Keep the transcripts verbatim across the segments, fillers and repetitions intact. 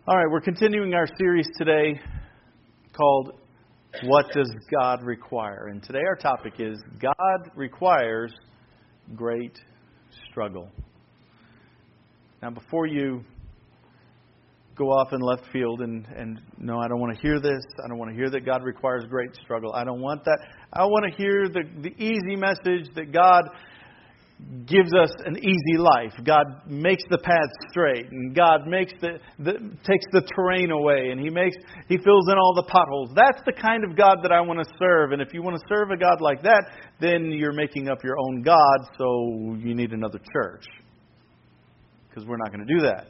All right, we're continuing our series today called What Does God Require? And today our topic is God requires great struggle. Now before you go off in left field and, and no, I don't want to hear this. I don't want to hear that God requires great struggle. I don't want that. I want to hear the, the easy message that God gives us an easy life. God makes the path straight, and God makes the, the takes the terrain away, and He makes He fills in all the potholes. That's the kind of God that I want to serve. And if you want to serve a God like that, then you're making up your own God. So you need another church, because we're not going to do that.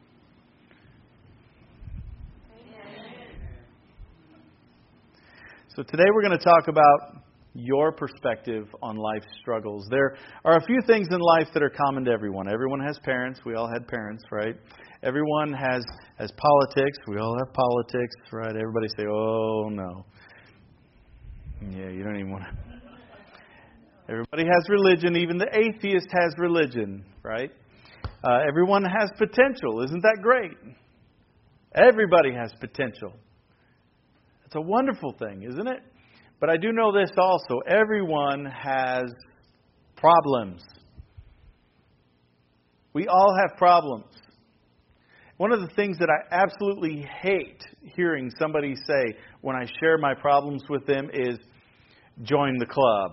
So today we're going to talk about your perspective on life's struggles. There are a few things in life that are common to everyone. Everyone has parents. We all had parents, right? Everyone has, has politics. We all have politics, right? Everybody say, oh, no. Yeah, you don't even want to. Everybody has religion. Even the atheist has religion, right? Uh, everyone has potential. Isn't that great? Everybody has potential. It's a wonderful thing, isn't it? But I do know this also. Everyone has problems. We all have problems. One of the things that I absolutely hate hearing somebody say when I share my problems with them is, join the club.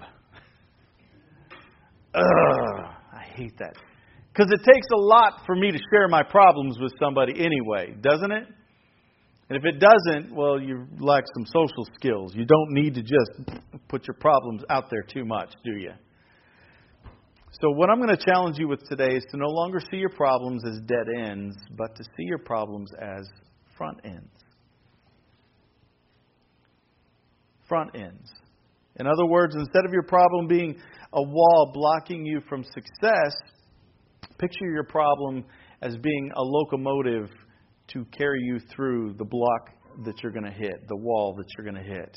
Ugh, I hate that. Because it takes a lot for me to share my problems with somebody anyway, doesn't it? And if it doesn't, well, you lack some social skills. You don't need to just put your problems out there too much, do you? So what I'm going to challenge you with today is to no longer see your problems as dead ends, but to see your problems as front ends. Front ends. In other words, instead of your problem being a wall blocking you from success, picture your problem as being a locomotive to carry you through the block that you're going to hit, the wall that you're going to hit.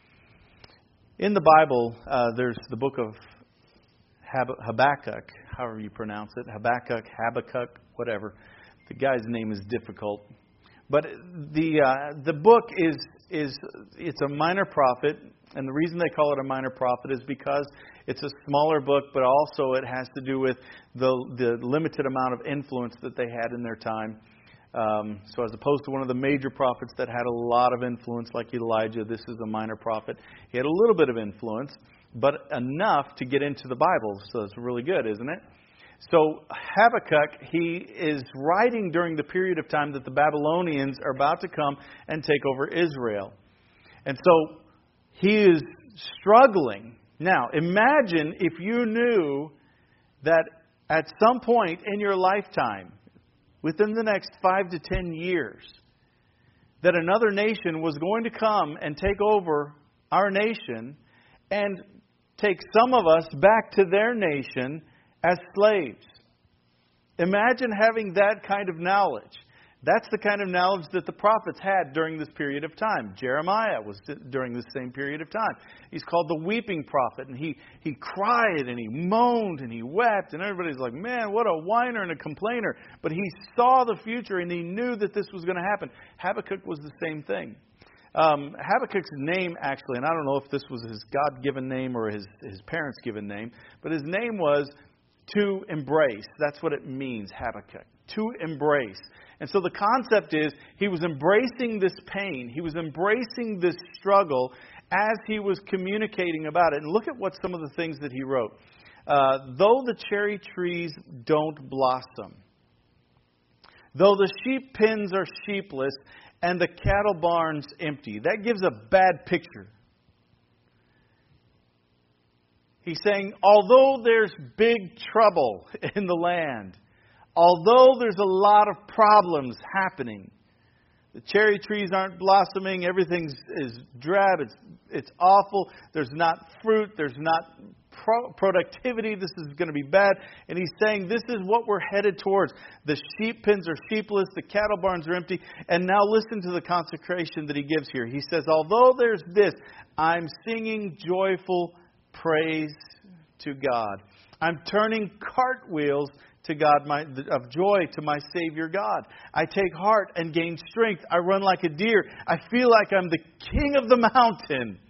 In the Bible, uh, there's the book of Hab- Habakkuk, however you pronounce it, Habakkuk, Habakkuk, whatever. The guy's name is difficult. But the uh, the book is is it's a minor prophet, and the reason they call it a minor prophet is because it's a smaller book, but also it has to do with the the limited amount of influence that they had in their time. Um, so as opposed to one of the major prophets that had a lot of influence like Elijah, this is a minor prophet. He had a little bit of influence, but enough to get into the Bible. So it's really good, isn't it? So Habakkuk, he is writing during the period of time that the Babylonians are about to come and take over Israel. And so he is struggling. Now, imagine if you knew that at some point in your lifetime, within the next five to ten years, that another nation was going to come and take over our nation and take some of us back to their nation as slaves. Imagine having that kind of knowledge. That's the kind of knowledge that the prophets had during this period of time. Jeremiah was during this same period of time. He's called the weeping prophet, and he, he cried and he moaned and he wept, and everybody's like, man, what a whiner and a complainer. But he saw the future and he knew that this was going to happen. Habakkuk was the same thing. Um, Habakkuk's name, actually, and I don't know if this was his God-given name or his, his parents' given name, but his name was to embrace. That's what it means, Habakkuk. To embrace. And so the concept is he was embracing this pain. He was embracing this struggle as he was communicating about it. And look at what some of the things that he wrote. Uh, though the cherry trees don't blossom, though the sheep pens are sheepless and the cattle barns empty. That gives a bad picture. He's saying, although there's big trouble in the land, although there's a lot of problems happening, the cherry trees aren't blossoming, everything is drab, it's it's awful, there's not fruit, there's not pro- productivity, this is going to be bad. And he's saying this is what we're headed towards. The sheep pens are sheepless, the cattle barns are empty. And now listen to the consecration that he gives here. He says, although there's this, I'm singing joyful praise to God. I'm turning cartwheels to God, my, of joy to my Savior God. I take heart and gain strength. I run like a deer. I feel like I'm the king of the mountain.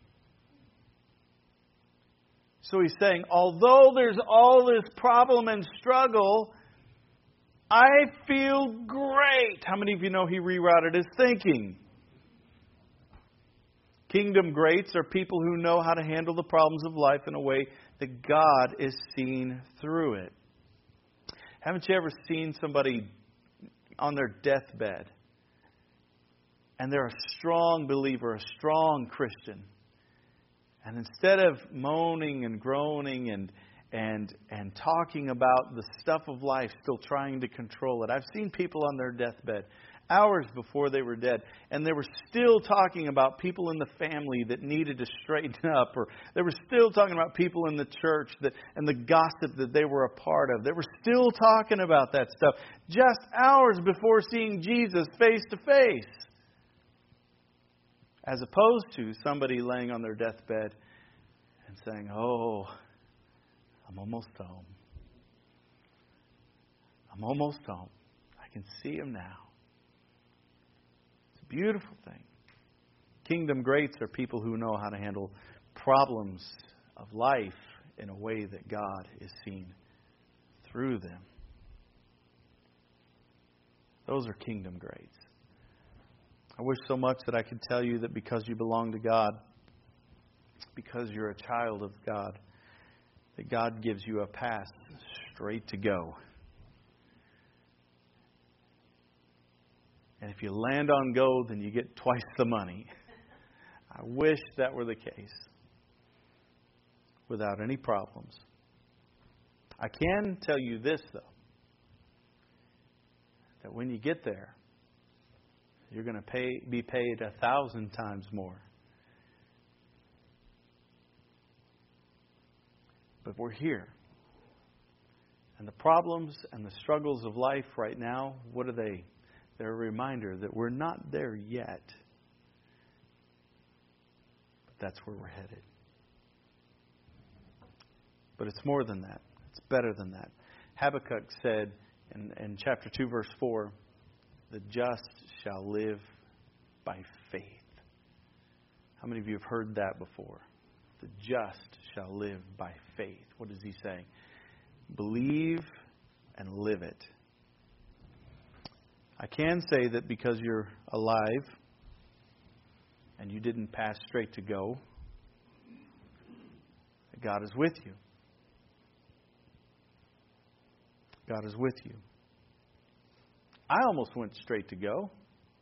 So he's saying, although there's all this problem and struggle, I feel great. How many of you know he rerouted his thinking? Kingdom greats are people who know how to handle the problems of life in a way that God is seen through it. Haven't you ever seen somebody on their deathbed and they're a strong believer, a strong Christian, and instead of moaning and groaning and and and talking about the stuff of life, still trying to control it? I've seen people on their deathbed hours before they were dead, and they were still talking about people in the family that needed to straighten up, or they were still talking about people in the church that and the gossip that they were a part of. They were still talking about that stuff just hours before seeing Jesus face to face. As opposed to somebody laying on their deathbed and saying, "Oh, I'm almost home. I'm almost home. I can see him now." Beautiful thing. Kingdom greats are people who know how to handle problems of life in a way that God is seen through them. Those are kingdom greats. I wish so much that I could tell you that because you belong to God, because you're a child of God, that God gives you a pass straight to go. And if you land on go, then you get twice the money. I wish that were the case. Without any problems. I can tell you this, though. That when you get there, you're going to pay, be paid a thousand times more. But we're here. And the problems and the struggles of life right now, what are they? They're a reminder that we're not there yet. But that's where we're headed. But it's more than that. It's better than that. Habakkuk said in, in chapter two, verse four, "The just shall live by faith." How many of you have heard that before? The just shall live by faith. What is he saying? Believe and live it. I can say that because you're alive and you didn't pass straight to go, that God is with you. God is with you. I almost went straight to go.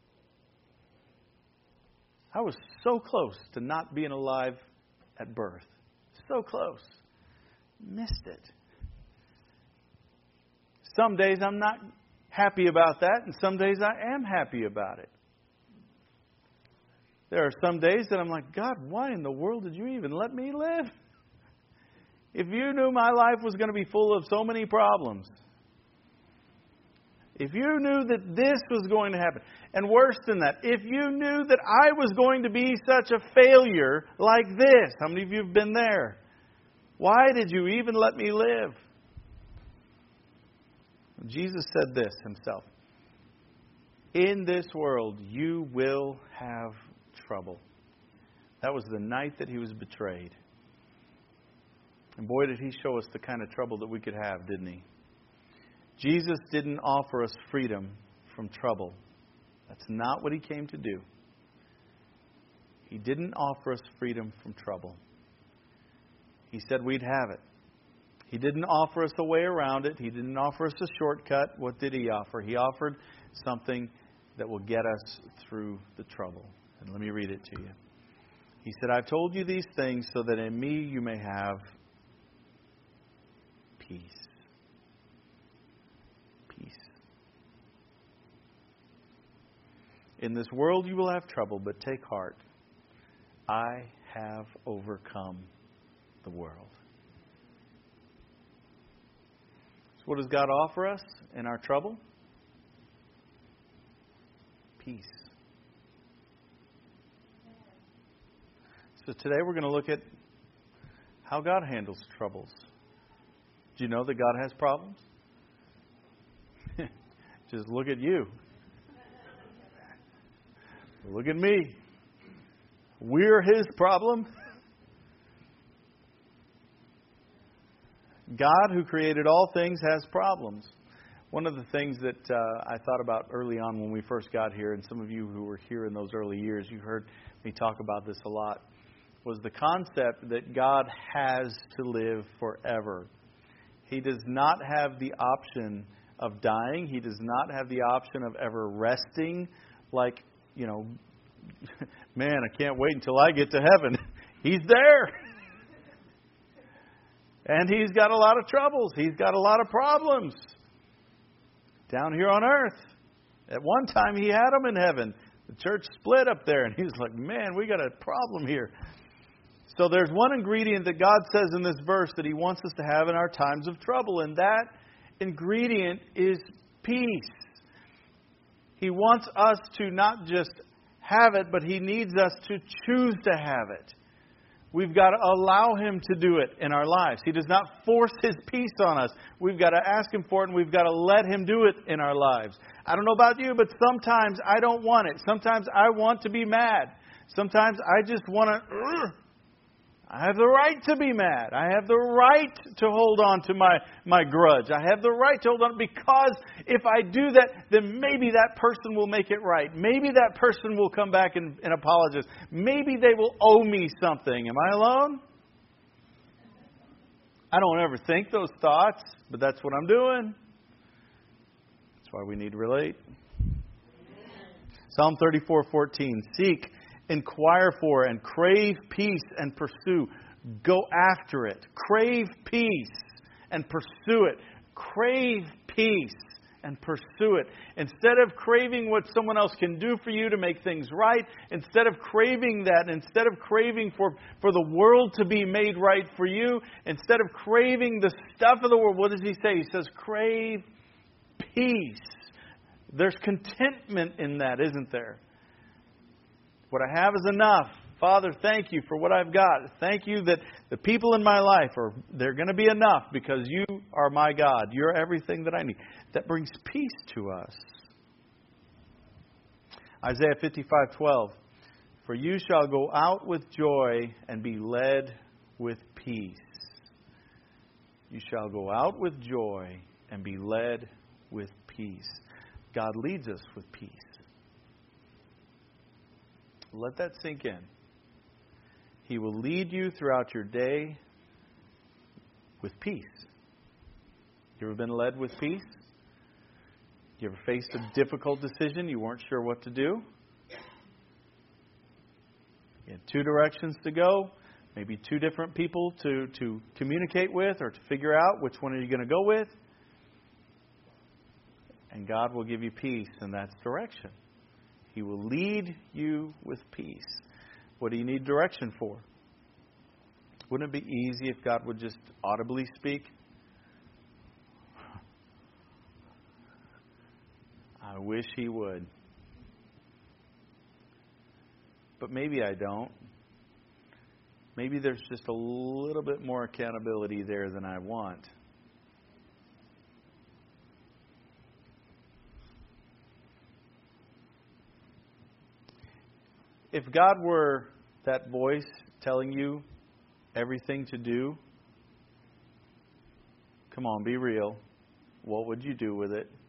I was so close to not being alive at birth. So close. Missed it. Some days I'm not happy about that, and some days I am happy about it. There are some days that I'm like, God, why in the world did you even let me live? If you knew my life was going to be full of so many problems, if you knew that this was going to happen, and worse than that, if you knew that I was going to be such a failure like this, how many of you have been there? Why did you even let me live? Jesus said this himself. In this world you will have trouble. That was the night that he was betrayed. And boy, did he show us the kind of trouble that we could have, didn't he? Jesus didn't offer us freedom from trouble. That's not what he came to do. He didn't offer us freedom from trouble. He said we'd have it. He didn't offer us a way around it. He didn't offer us a shortcut. What did he offer? He offered something that will get us through the trouble. And let me read it to you. He said, I've told you these things so that in me you may have peace. Peace. In this world you will have trouble, but take heart. I have overcome the world. What does God offer us in our trouble? Peace. So today we're going to look at how God handles troubles. Do you know that God has problems? Just look at you. Look at me. We're His problem. God, who created all things, has problems. One of the things that uh, I thought about early on when we first got here, and some of you who were here in those early years, you heard me talk about this a lot, was the concept that God has to live forever. He does not have the option of dying. He does not have the option of ever resting. Like, you know, man, I can't wait until I get to heaven. He's there. And He's got a lot of troubles. He's got a lot of problems down here on earth. At one time, He had them in heaven. The church split up there, and He was like, man, we got a problem here. So there's one ingredient that God says in this verse that He wants us to have in our times of trouble, and that ingredient is peace. He wants us to not just have it, but He needs us to choose to have it. We've got to allow Him to do it in our lives. He does not force His peace on us. We've got to ask Him for it, and we've got to let Him do it in our lives. I don't know about you, but sometimes I don't want it. Sometimes I want to be mad. Sometimes I just want to... I have the right to be mad. I have the right to hold on to my, my grudge. I have the right to hold on, because if I do that, then maybe that person will make it right. Maybe that person will come back and, and apologize. Maybe they will owe me something. Am I alone? I don't ever think those thoughts, but that's what I'm doing. That's why we need to relate. Psalm thirty-four fourteen. Seek, inquire for, and crave peace and pursue. Go after it. Crave peace and pursue it. Crave peace and pursue it. Instead of craving what someone else can do for you to make things right, instead of craving that, instead of craving for, for the world to be made right for you, instead of craving the stuff of the world, what does He say? He says, crave peace. There's contentment in that, isn't there? What I have is enough. Father, thank You for what I've got. Thank You that the people in my life are, they're going to be enough because You are my God. You're everything that I need. That brings peace to us. Isaiah fifty-five twelve. For you shall go out with joy and be led with peace. You shall go out with joy and be led with peace. God leads us with peace. Let that sink in. He will lead you throughout your day with peace. You ever been led with peace? You ever faced a difficult decision you weren't sure what to do? You had two directions to go, maybe two different people to, to communicate with or to figure out which one are you going to go with. And God will give you peace in that direction. He will lead you with peace. What do you need direction for? Wouldn't it be easy if God would just audibly speak? I wish He would. But maybe I don't. Maybe there's just a little bit more accountability there than I want. If God were that voice telling you everything to do, come on, be real. What would you do with it?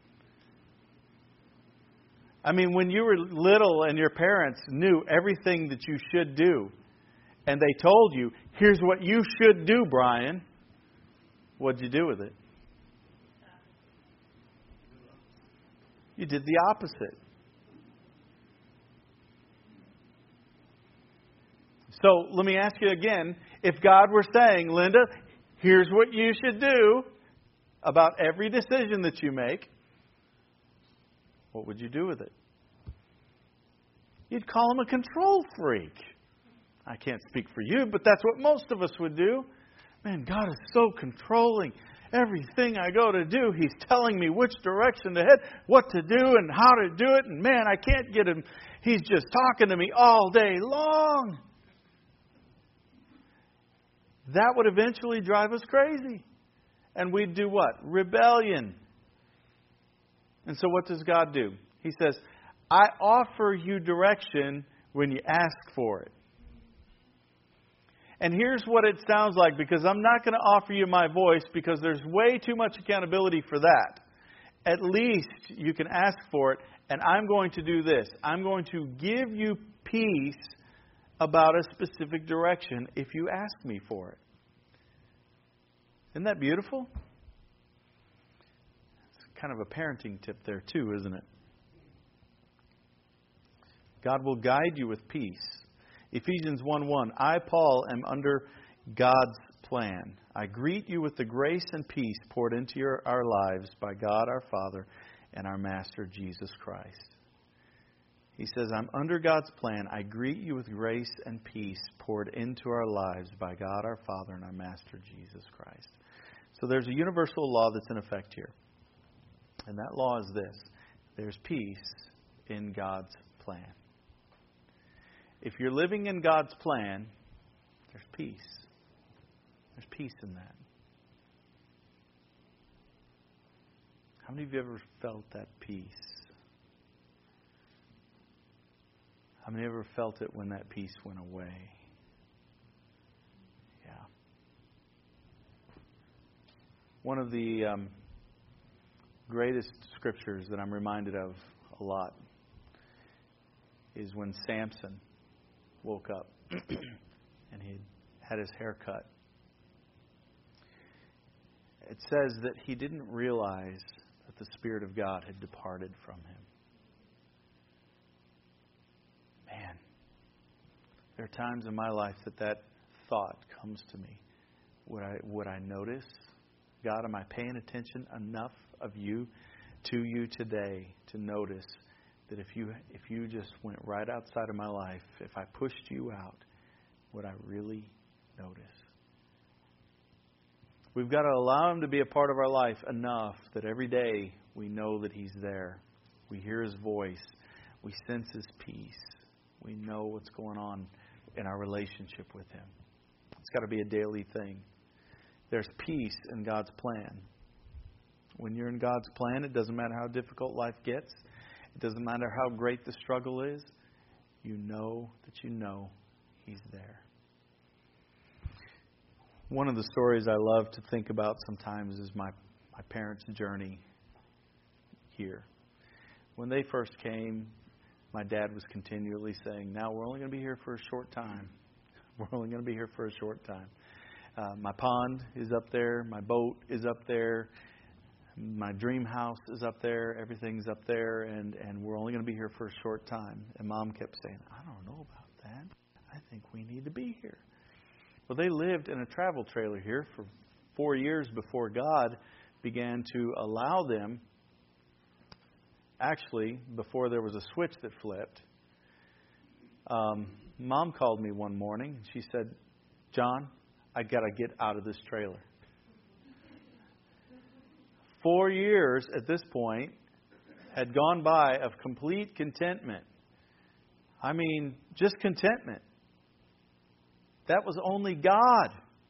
I mean, when you were little and your parents knew everything that you should do, and they told you, here's what you should do, Brian, what'd you do with it? You did the opposite. So let me ask you again, if God were saying, Linda, here's what you should do about every decision that you make, what would you do with it? You'd call him a control freak. I can't speak for you, but that's what most of us would do. Man, God is so controlling. Everything I go to do, He's telling me which direction to head, what to do, and how to do it. And man, I can't get Him. He's just talking to me all day long. That would eventually drive us crazy. And we'd do what? Rebellion. And so what does God do? He says, I offer you direction when you ask for it. And here's what it sounds like, because I'm not going to offer you my voice because there's way too much accountability for that. At least you can ask for it, and I'm going to do this. I'm going to give you peace about a specific direction if you ask me for it. Isn't that beautiful? It's kind of a parenting tip there too, isn't it? God will guide you with peace. Ephesians one one, I, Paul, am under God's plan. I greet you with the grace and peace poured into your, our lives by God our Father and our Master Jesus Christ. He says, I'm under God's plan. I greet you with grace and peace poured into our lives by God our Father and our Master Jesus Christ. So there's a universal law that's in effect here. And that law is this. There's peace in God's plan. If you're living in God's plan, there's peace. There's peace in that. How many of you ever felt that peace? How many ever felt it when that peace went away? Yeah. One of the um, greatest scriptures that I'm reminded of a lot is when Samson woke up and he had his hair cut. It says that he didn't realize that the Spirit of God had departed from him. Man, there are times in my life that that thought comes to me. Would I, would I notice? God, am I paying attention enough of you to you today to notice that if you if you just went right outside of my life, if I pushed you out, would I really notice? We've got to allow Him to be a part of our life enough that every day we know that He's there. We hear His voice. We sense His peace. We know what's going on in our relationship with Him. It's got to be a daily thing. There's peace in God's plan. When you're in God's plan, it doesn't matter how difficult life gets. It doesn't matter how great the struggle is. You know that you know He's there. One of the stories I love to think about sometimes is my, my parents' journey here. When they first came, my dad was continually saying, now we're only going to be here for a short time. We're only going to be here for a short time. Uh, my pond is up there. My boat is up there. My dream house is up there. Everything's up there. And, and we're only going to be here for a short time. And Mom kept saying, I don't know about that. I think we need to be here. Well, they lived in a travel trailer here for four years before God began to allow them. Actually, before there was a switch that flipped, um, Mom called me one morning. She said, John, I got to get out of this trailer. Four years at this point had gone by of complete contentment. I mean, just contentment. That was only God.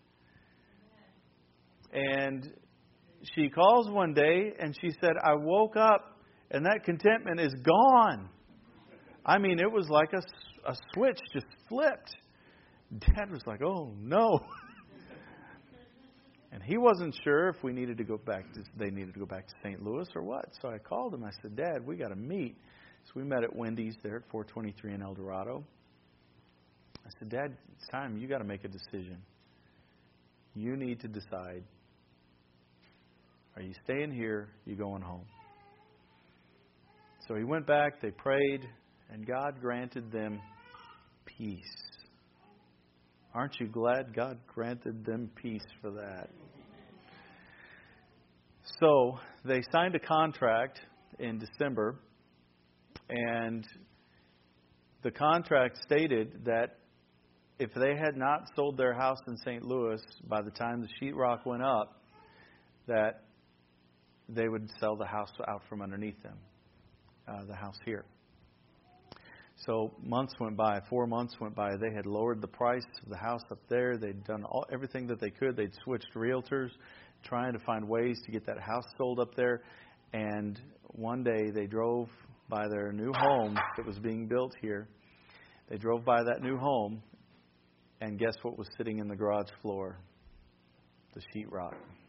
And she calls one day and she said, I woke up and that contentment is gone. I mean, it was like a, a switch just flipped. Dad was like, oh no. And he wasn't sure if we needed to go back to, they needed to go back to Saint Louis or what. So I called him. I said, Dad, we got to meet. So we met at Wendy's there at four twenty-three in El Dorado. I said, Dad, it's time. You got to make a decision. You need to decide. Are you staying here? Are you going home? So he went back. They prayed. And God granted them peace. Aren't you glad God granted them peace for that? So they signed a contract in December. And the contract stated that if they had not sold their house in Saint Louis by the time the sheetrock went up, that they would sell the house out from underneath them, uh, the house here. So months went by, four months went by. They had lowered the price of the house up there. They'd done all, everything that they could. They'd switched realtors, trying to find ways to get that house sold up there. And one day they drove by their new home that was being built here. They drove by that new home, and guess what was sitting in the garage floor? The sheetrock.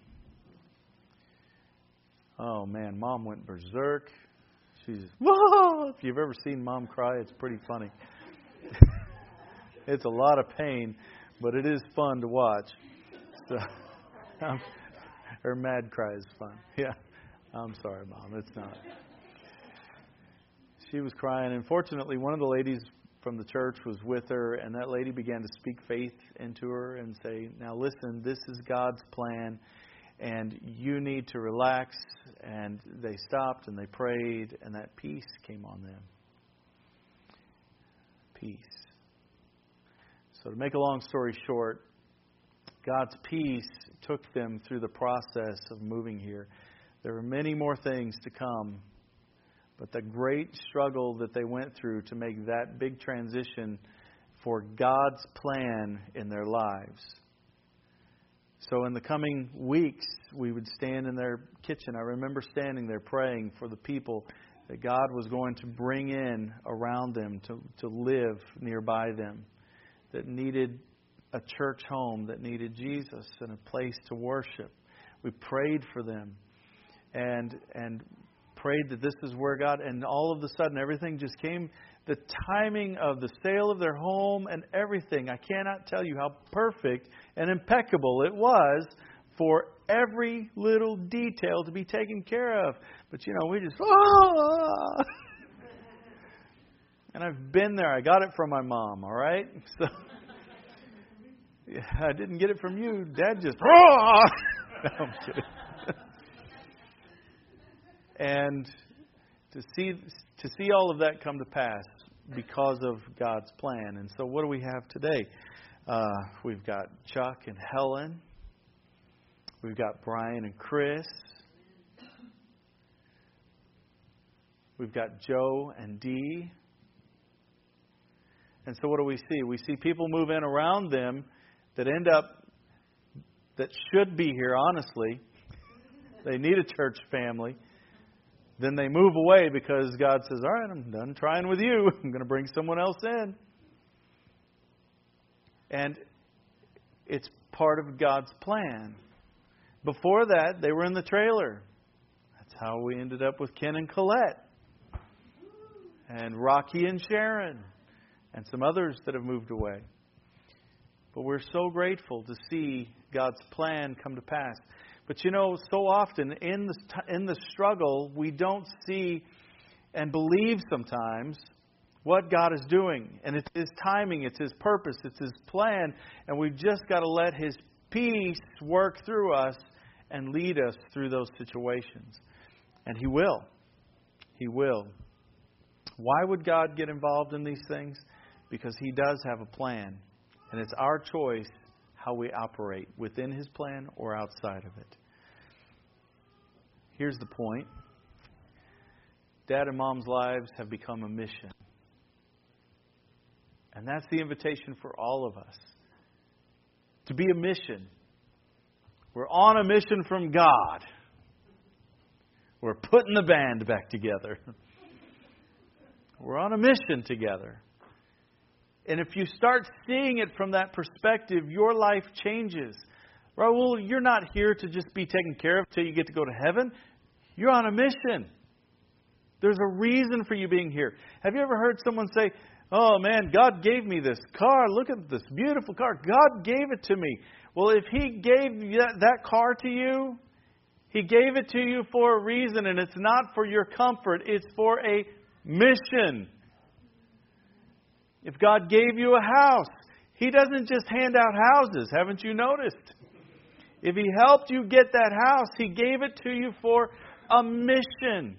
Oh man, Mom went berserk. She's, whoa! If you've ever seen Mom cry, it's pretty funny. It's a lot of pain, but it is fun to watch. So, um, her mad cry is fun. Yeah, I'm sorry, Mom. It's not. She was crying, and fortunately, one of the ladies from the church was with her, and that lady began to speak faith into her and say, now listen, this is God's plan, and you need to relax. And they stopped and they prayed, and that peace came on them. Peace. So to make a long story short, God's peace took them through the process of moving here. There were many more things to come, but the great struggle that they went through to make that big transition for God's plan in their lives. So in the coming weeks, we would stand in their kitchen. I remember standing there praying for the people that God was going to bring in around them to, to live nearby them, that needed a church home, that needed Jesus and a place to worship. We prayed for them and and prayed that this is where God, and all of a sudden everything just came. The timing of the sale of their home and everything, I cannot tell you how perfect and impeccable it was for every little detail to be taken care of. But you know, we just, ah! And I've been there. I got it from my mom, all right? So yeah, I didn't get it from you. Dad just, ah! No, I'm kidding. And to see to see all of that come to pass because of God's plan. And so what do we have today? Uh, we've got Chuck and Helen. We've got Brian and Chris. We've got Joe and Dee. And so what do we see? We see people move in around them that end up, that should be here, honestly. They need a church family. Then they move away because God says, all right, I'm done trying with you. I'm going to bring someone else in. And it's part of God's plan. Before that, they were in the trailer. That's how we ended up with Ken and Colette. And Rocky and Sharon. And some others that have moved away. But we're so grateful to see God's plan come to pass. But you know, so often in the, in the struggle, we don't see and believe sometimes what God is doing. And it's His timing, it's His purpose, it's His plan. And we've just got to let His peace work through us and lead us through those situations. And He will. He will. Why would God get involved in these things? Because He does have a plan. And it's our choice how we operate within His plan or outside of it. Here's the point. Dad and Mom's lives have become a mission. And that's the invitation for all of us. To be a mission. We're on a mission from God. We're putting the band back together. We're on a mission together. And if you start seeing it from that perspective, your life changes. Raul, you're not here to just be taken care of until you get to go to heaven. You're on a mission. There's a reason for you being here. Have you ever heard someone say, oh man, God gave me this car. Look at this beautiful car. God gave it to me. Well, if He gave that, that car to you, He gave it to you for a reason. And it's not for your comfort. It's for a mission. If God gave you a house, He doesn't just hand out houses. Haven't you noticed? If He helped you get that house, He gave it to you for a mission.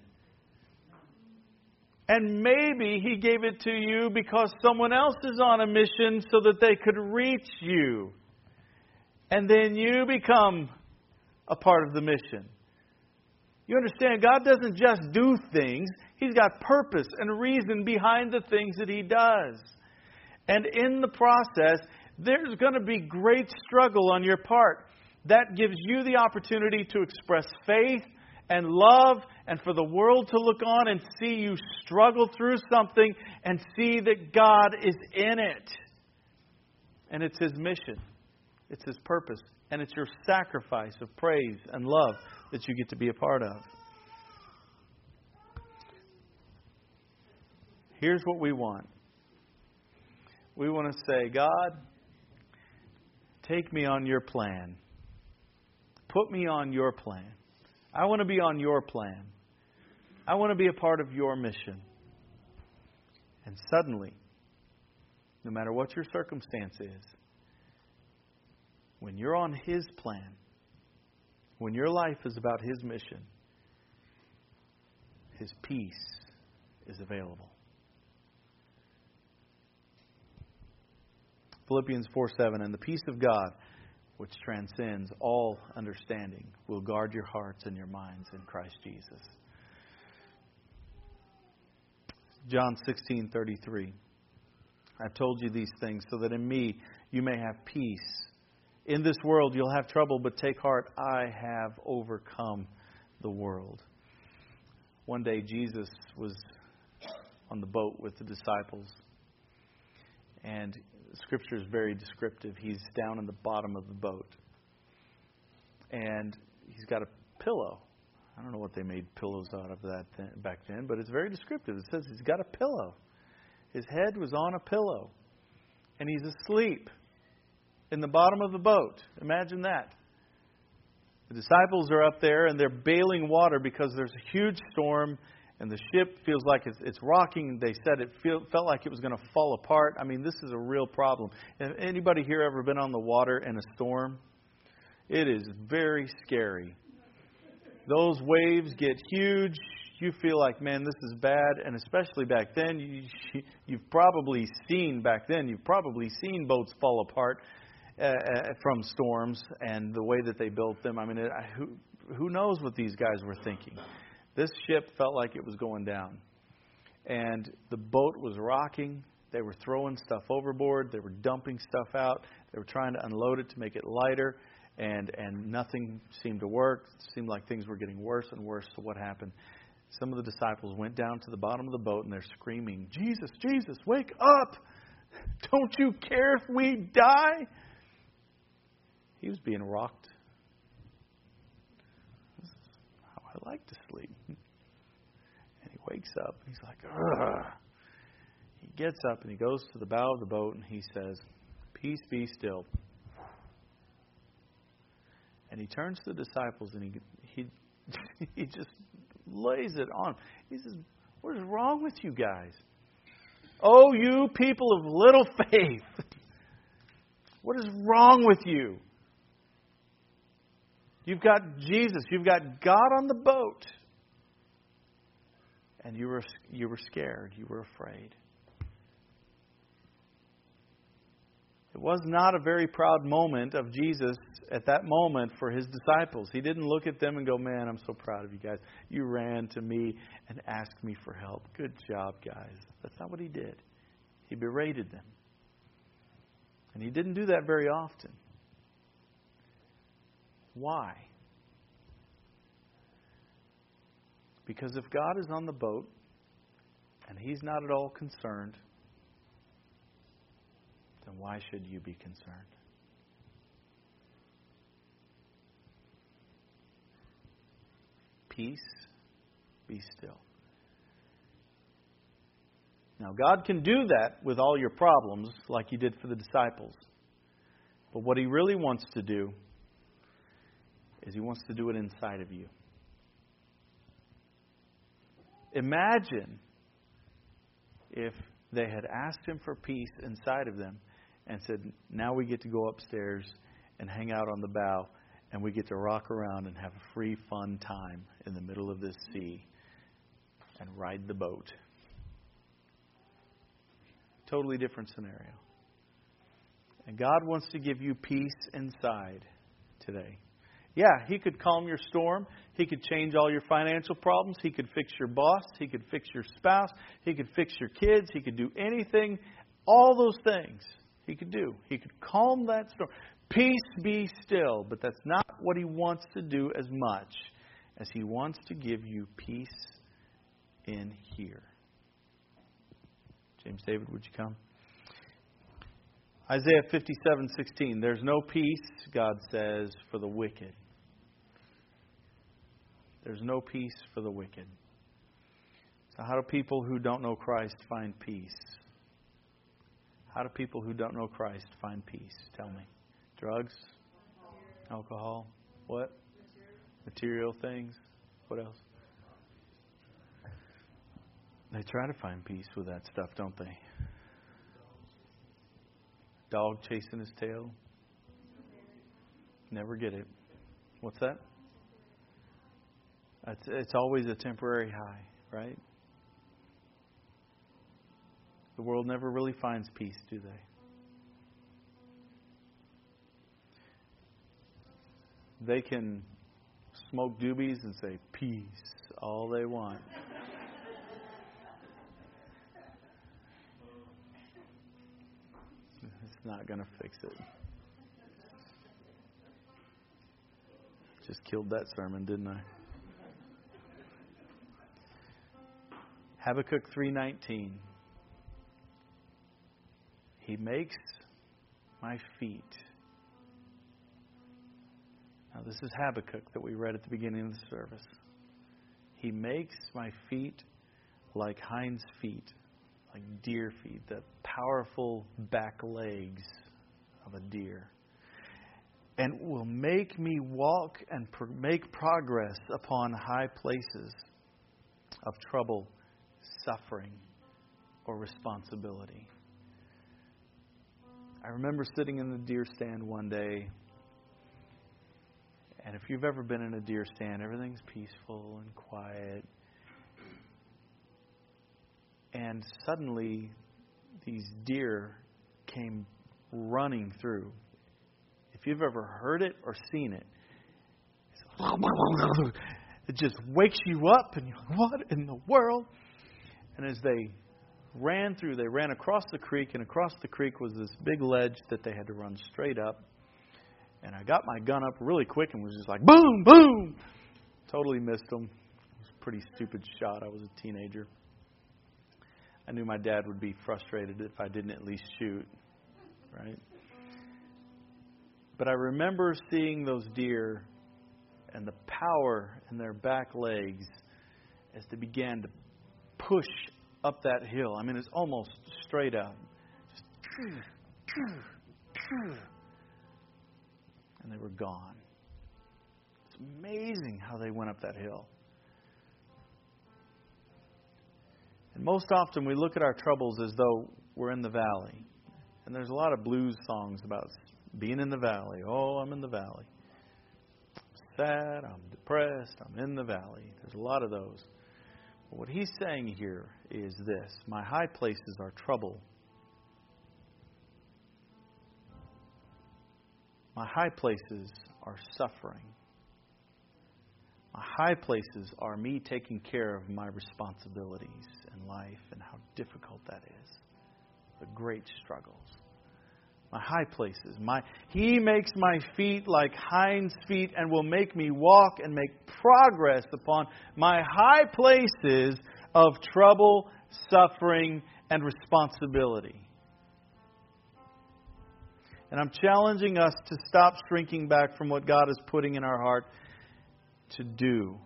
And maybe He gave it to you because someone else is on a mission so that they could reach you. And then you become a part of the mission. You understand, God doesn't just do things. He's got purpose and reason behind the things that He does. And in the process, there's going to be great struggle on your part. That gives you the opportunity to express faith and love and for the world to look on and see you struggle through something and see that God is in it. And it's His mission. It's His purpose. And it's your sacrifice of praise and love that you get to be a part of. Here's what we want. We want to say, God, take me on your plan. Put me on your plan. I want to be on your plan. I want to be a part of your mission. And suddenly, no matter what your circumstance is, when you're on His plan, when your life is about His mission, His peace is available. Philippians four seven, and the peace of God, which transcends all understanding, will guard your hearts and your minds in Christ Jesus. John sixteen thirty-three. I've told you these things so that in me you may have peace. In this world you'll have trouble, but take heart, I have overcome the world. One day Jesus was on the boat with the disciples. And Scripture is very descriptive. He's down in the bottom of the boat. And he's got a pillow. I don't know what they made pillows out of that then, back then, but it's very descriptive. It says he's got a pillow. His head was on a pillow. And he's asleep in the bottom of the boat. Imagine that. The disciples are up there and they're bailing water because there's a huge storm. And the ship feels like it's, it's rocking. They said it feel, felt like it was going to fall apart. I mean, this is a real problem. Have anybody here ever been on the water in a storm? It is very scary. Those waves get huge. You feel like, man, this is bad. And especially back then, you, you've probably seen back then, you've probably seen boats fall apart uh, from storms and the way that they built them. I mean, it, who, who knows what these guys were thinking? This ship felt like it was going down. And the boat was rocking. They were throwing stuff overboard. They were dumping stuff out. They were trying to unload it to make it lighter. And, and nothing seemed to work. It seemed like things were getting worse and worse. So what happened? Some of the disciples went down to the bottom of the boat and they're screaming, Jesus, Jesus, wake up! Don't you care if we die? He was being rocked. I like to sleep. And he wakes up and he's like, ugh. He gets up and he goes to the bow of the boat and he says, peace be still. And he turns to the disciples and he he he just lays it on. He says, what is wrong with you guys? Oh, you people of little faith. What is wrong with you? You've got Jesus. You've got God on the boat. And you were you were scared. You were afraid. It was not a very proud moment of Jesus at that moment for His disciples. He didn't look at them and go, man, I'm so proud of you guys. You ran to me and asked me for help. Good job, guys. That's not what He did. He berated them. And He didn't do that very often. Why? Because if God is on the boat and He's not at all concerned, then why should you be concerned? Peace, be still. Now, God can do that with all your problems like He did for the disciples. But what He really wants to do is He wants to do it inside of you. Imagine if they had asked Him for peace inside of them and said, now we get to go upstairs and hang out on the bow and we get to rock around and have a free, fun time in the middle of this sea and ride the boat. Totally different scenario. And God wants to give you peace inside today. Yeah, He could calm your storm. He could change all your financial problems. He could fix your boss. He could fix your spouse. He could fix your kids. He could do anything. All those things He could do. He could calm that storm. Peace be still. But that's not what He wants to do as much as He wants to give you peace in here. James David, would you come? Isaiah fifty-seven sixteen. There's no peace, God says, for the wicked. There's no peace for the wicked. So how do people who don't know Christ find peace? How do people who don't know Christ find peace? Tell me. Drugs? Alcohol? What? Material things? What else? They try to find peace with that stuff, don't they? Dog chasing his tail. Never get it. What's that? It's, it's always a temporary high, right? The world never really finds peace, do they? They can smoke doobies and say, peace, all they want. It's not going to fix it. Just killed that sermon, didn't I? Habakkuk three nineteen. He makes my feet. Now this is Habakkuk that we read at the beginning of the service. He makes my feet like hinds feet, like deer feet, the powerful back legs of a deer. And will make me walk and pro- make progress upon high places of trouble, suffering, or responsibility. I remember sitting in the deer stand one day, and if you've ever been in a deer stand, everything's peaceful and quiet. And suddenly, these deer came running through. If you've ever heard it or seen it, it just wakes you up, and you're like, what in the world? And as they ran through, they ran across the creek, and across the creek was this big ledge that they had to run straight up. And I got my gun up really quick and was just like, boom, boom! Totally missed them. It was a pretty stupid shot. I was a teenager. I knew my dad would be frustrated if I didn't at least shoot, right? But I remember seeing those deer and the power in their back legs as they began to push up that hill. I mean, it's almost straight up. Just, and they were gone. It's amazing how they went up that hill. And most often we look at our troubles as though we're in the valley. And there's a lot of blues songs about being in the valley. Oh, I'm in the valley. I'm sad, I'm depressed, I'm in the valley. There's a lot of those. But what he's saying here is this: my high places are trouble. My high places are suffering. My high places are me taking care of my responsibilities in life and how difficult that is. The great struggles. My high places. My He makes my feet like hinds feet and will make me walk and make progress upon my high places of trouble, suffering, and responsibility. And I'm challenging us to stop shrinking back from what God is putting in our heart to do.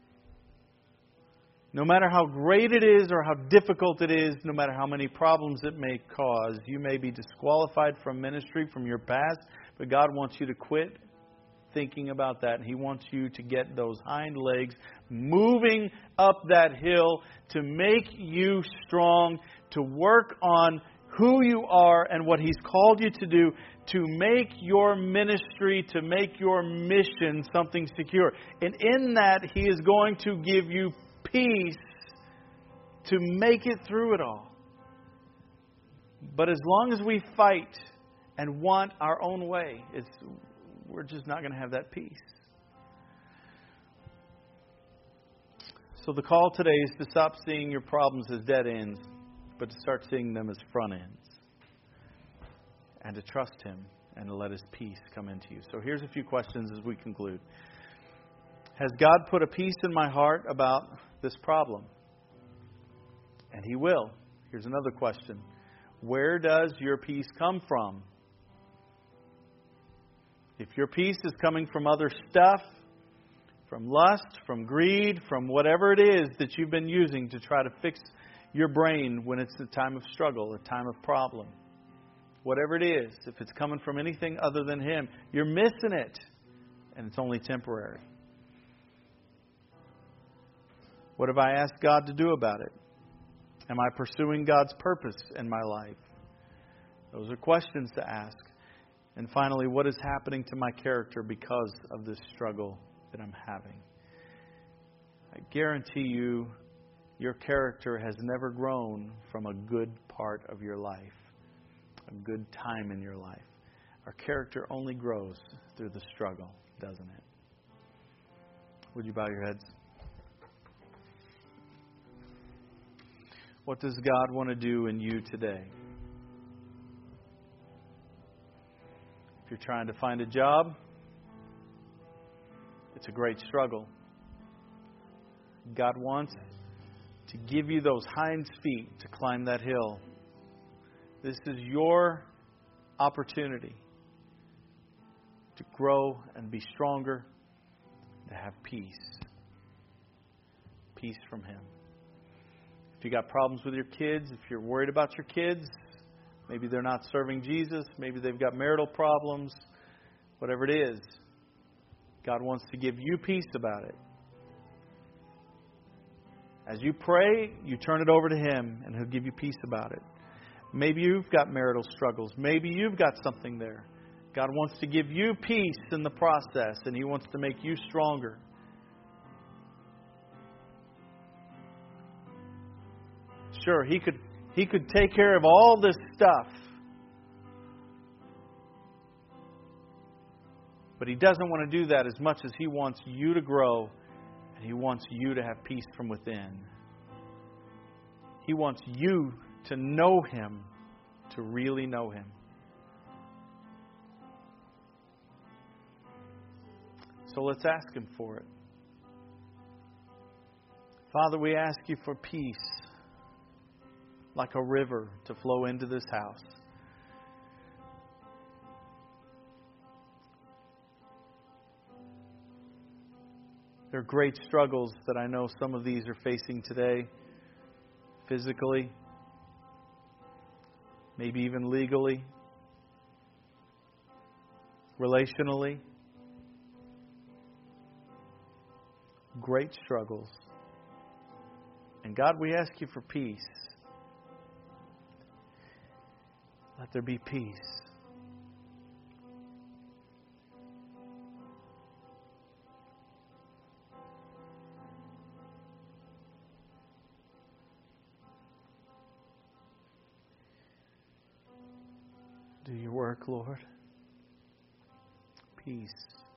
No matter how great it is or how difficult it is, no matter how many problems it may cause, you may be disqualified from ministry from your past, but God wants you to quit thinking about that. And He wants you to get those hind legs moving up that hill to make you strong, to work on who you are and what He's called you to do, to make your ministry, to make your mission something secure. And in that, He is going to give you peace to make it through it all. But as long as we fight and want our own way, it's, we're just not going to have that peace. So the call today is to stop seeing your problems as dead ends, but to start seeing them as front ends. And to trust Him and to let His peace come into you. So here's a few questions as we conclude. Has God put a peace in my heart about this problem? And He will. Here's another question. Where does your peace come from? If your peace is coming from other stuff, from lust, from greed, from whatever it is that you've been using to try to fix your brain when it's a time of struggle, a time of problem, whatever it is, if it's coming from anything other than Him, you're missing it, and it's only temporary. What have I asked God to do about it? Am I pursuing God's purpose in my life? Those are questions to ask. And finally, what is happening to my character because of this struggle that I'm having? I guarantee you, your character has never grown from a good part of your life, a good time in your life. Our character only grows through the struggle, doesn't it? Would you bow your heads? What does God want to do in you today? If you're trying to find a job, it's a great struggle. God wants to give you those hind feet to climb that hill. This is your opportunity to grow and be stronger, to have peace. Peace from Him. If you got problems with your kids, if you're worried about your kids, maybe they're not serving Jesus, maybe they've got marital problems, whatever it is, God wants to give you peace about it. As you pray, you turn it over to Him, and He'll give you peace about it. Maybe you've got marital struggles. Maybe you've got something there. God wants to give you peace in the process, and He wants to make you stronger. Sure, He could, He could take care of all this stuff. But He doesn't want to do that as much as He wants you to grow, and He wants you to have peace from within. He wants you to know Him, to really know Him. So let's ask Him for it. Father, we ask You for peace, like a river to flow into this house. There are great struggles that I know some of these are facing today, physically, maybe even legally, relationally. Great struggles. And God, we ask You for peace. Let there be peace. Do Your work, Lord. Peace.